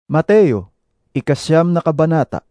Mateo, 9 na kabanata.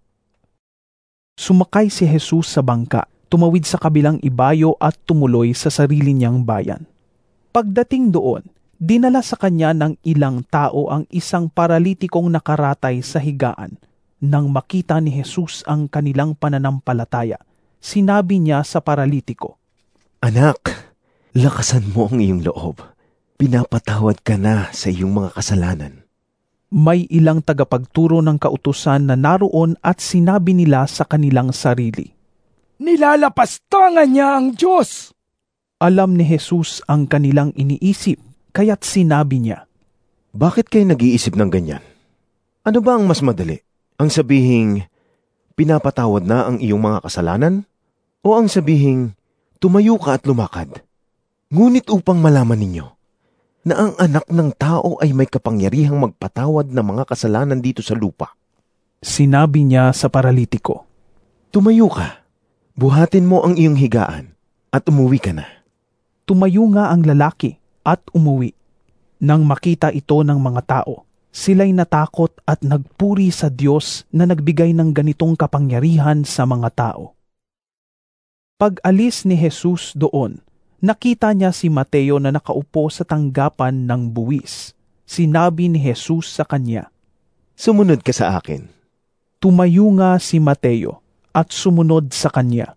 Sumakay si Jesus sa bangka, tumawid sa kabilang ibayo at tumuloy sa sarili niyang bayan. Pagdating doon, dinala sa kanya ng ilang tao ang isang paralitikong nakaratay sa higaan. Nang makita ni Jesus ang kanilang pananampalataya, sinabi niya sa paralitiko, Anak, lakasan mo ang iyong loob. Pinapatawad ka na sa iyong mga kasalanan. May ilang tagapagturo ng kautusan na naroon at sinabi nila sa kanilang sarili, Nilalapastangan niya ang Diyos! Alam ni Jesus ang kanilang iniisip, kaya't sinabi niya, Bakit kayo nag-iisip ng ganyan? Ano ba ang mas madali? Ang sabihing, pinapatawad na ang iyong mga kasalanan? O ang sabihing, tumayo ka at lumakad? Ngunit upang malaman ninyo, na ang anak ng tao ay may kapangyarihang magpatawad ng mga kasalanan dito sa lupa. Sinabi niya sa paralitiko, Tumayo ka, buhatin mo ang iyong higaan, at umuwi ka na. Tumayo nga ang lalaki at umuwi. Nang makita ito ng mga tao, sila'y natakot at nagpuri sa Diyos na nagbigay ng ganitong kapangyarihan sa mga tao. Pag-alis ni Jesus doon, nakita niya si Mateo na nakaupo sa tanggapan ng buwis. Sinabi ni Jesus sa kanya, Sumunod ka sa akin. Tumayo nga si Mateo at sumunod sa kanya.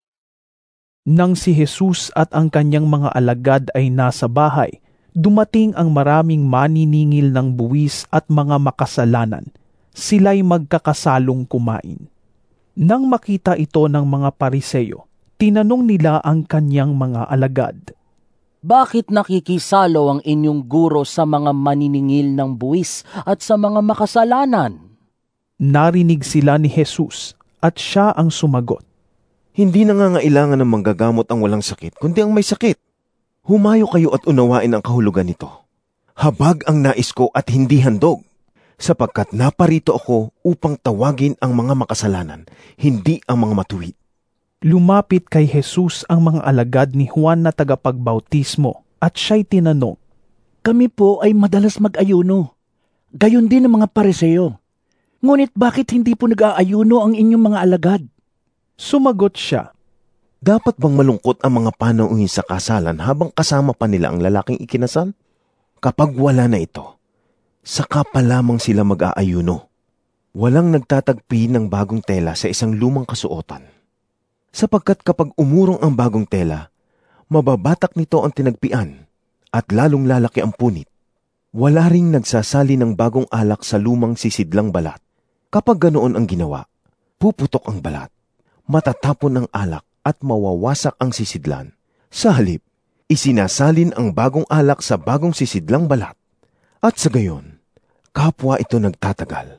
Nang si Jesus at ang kanyang mga alagad ay nasa bahay, dumating ang maraming maniningil ng buwis at mga makasalanan. Sila'y magkakasalong kumain. Nang makita ito ng mga Pariseo, tinanong nila ang kanyang mga alagad, Bakit nakikisalo ang inyong guro sa mga maniningil ng buwis at sa mga makasalanan? Narinig sila ni Jesus at siya ang sumagot, Hindi nangangailangan ng manggagamot ang walang sakit, kundi ang may sakit. Humayo kayo at unawain ang kahulugan nito. Habag ang nais ko at hindi handog, sapagkat naparito ako upang tawagin ang mga makasalanan, hindi ang mga matuwid. Lumapit kay Jesus ang mga alagad ni Juan na tagapagbautismo at siya'y tinanong, Kami po ay madalas mag-ayuno. Gayon din ang mga Pariseo. Ngunit bakit hindi po nag-aayuno ang inyong mga alagad? Sumagot siya, Dapat bang malungkot ang mga panauhin sa kasalan habang kasama pa nila ang lalaking ikinasal? Kapag wala na ito, saka pa lamang sila mag-aayuno. Walang nagtatagpi ng bagong tela sa isang lumang kasuotan. Sapagkat kapag umurong ang bagong tela, mababatak nito ang tinagpian at lalong lalaki ang punit. Wala ring nagsasali ng bagong alak sa lumang sisidlang balat. Kapag ganoon ang ginawa, puputok ang balat, matatapon ang alak at mawawasak ang sisidlan. Sa halip, isinasalin ang bagong alak sa bagong sisidlang balat. At sa gayon, kapwa ito nagtatagal.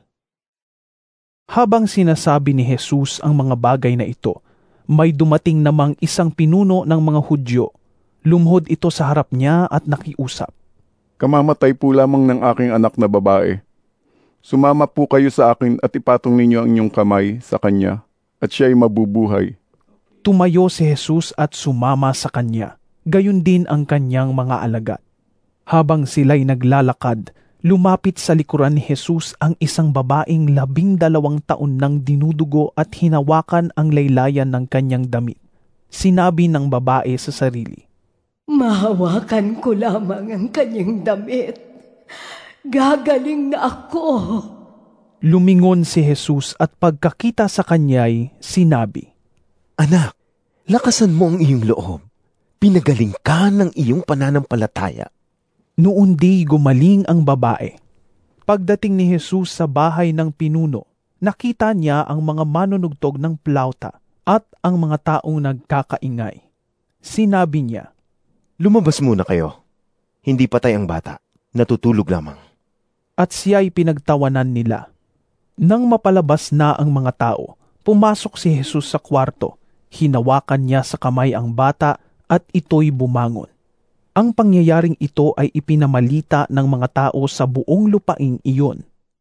Habang sinasabi ni Jesus ang mga bagay na ito, may dumating namang isang pinuno ng mga Hudyo. Lumhod ito sa harap niya at nakiusap. Kamamatay po lamang ng aking anak na babae. Sumama po kayo sa akin at ipatong ninyo ang inyong kamay sa kanya, at siya ay mabubuhay. Tumayo si Jesus at sumama sa kanya, gayon din ang kanyang mga alagad. Habang sila'y naglalakad, lumapit sa likuran ni Jesus ang isang babaeng 12 taon nang dinudugo at hinawakan ang laylayan ng kanyang damit. Sinabi ng babae sa sarili, Mahawakan ko lamang ang kanyang damit. Gagaling na ako. Lumingon si Jesus at pagkakita sa kanya'y sinabi, Anak, lakasan mo ang iyong loob. Pinagaling ka ng iyong pananampalataya. Noon di gumaling ang babae. Pagdating ni Jesus sa bahay ng pinuno, nakita niya ang mga manunugtog ng plauta at ang mga taong nagkakaingay. Sinabi niya, Lumabas muna kayo. Hindi patay ang bata, natutulog lamang. At siya'y pinagtawanan nila. Nang mapalabas na ang mga tao, pumasok si Jesus sa kwarto, hinawakan niya sa kamay ang bata at ito'y bumangon. Ang pangyayaring ito ay ipinamalita ng mga tao sa buong lupaing iyon.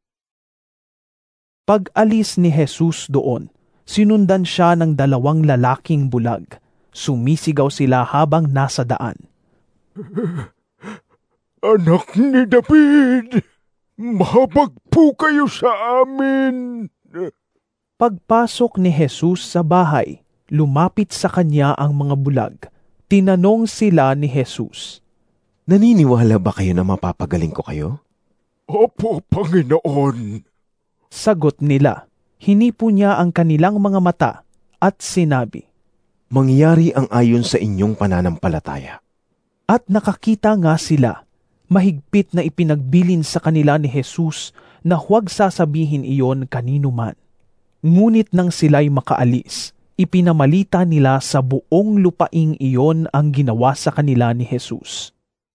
Pag-alis ni Jesus doon, sinundan siya ng 2 lalaking bulag. Sumisigaw sila habang nasa daan. Anak ni David, Mahabag po kayo sa amin. Pagpasok ni Jesus sa bahay, lumapit sa kanya ang mga bulag. Tinanong sila ni Jesus, Naniniwala ba kayo na mapapagaling ko kayo? Opo, Panginoon. Sagot nila. Hinipo niya ang kanilang mga mata at sinabi, Mangyari ang ayon sa inyong pananampalataya. At nakakita nga sila. Mahigpit na ipinagbilin sa kanila ni Jesus na huwag sasabihin iyon kanino man. Ngunit nang sila'y makaalis, ipinamalita nila sa buong lupaing iyon ang ginawa sa kanila ni Jesus.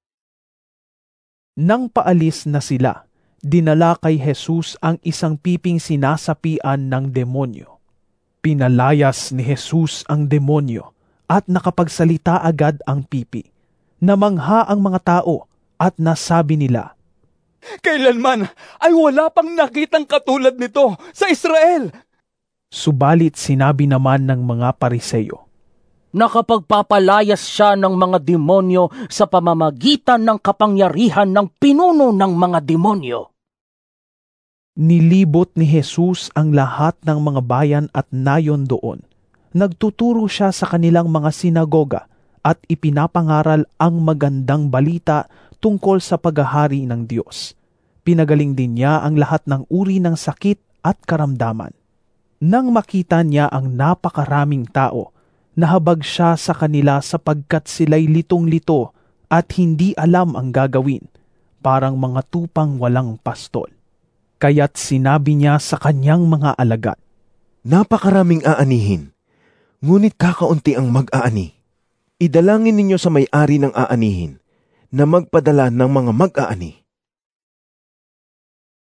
Nang paalis na sila, dinala kay Jesus ang isang piping sinasapian ng demonyo. Pinalayas ni Jesus ang demonyo at nakapagsalita agad ang pipi. Namangha ang mga tao at nasabi nila, Kailanman ay wala pang nakitang katulad nito sa Israel. Subalit sinabi naman ng mga Pariseyo, Nakapagpapalayas siya ng mga demonyo sa pamamagitan ng kapangyarihan ng pinuno ng mga demonyo. Nilibot ni Jesus ang lahat ng mga bayan at nayon doon. Nagtuturo siya sa kanilang mga sinagoga at ipinapangaral ang magandang balita tungkol sa paghahari ng Diyos. Pinagaling din niya ang lahat ng uri ng sakit at karamdaman. Nang makita niya ang napakaraming tao, nahabag siya sa kanila sapagkat sila'y litong-lito at hindi alam ang gagawin, parang mga tupang walang pastol. Kaya't sinabi niya sa kanyang mga alagad, Napakaraming aanihin, ngunit kakaunti ang mag-aani. Idalangin ninyo sa may-ari ng aanihin na magpadala ng mga mag-aani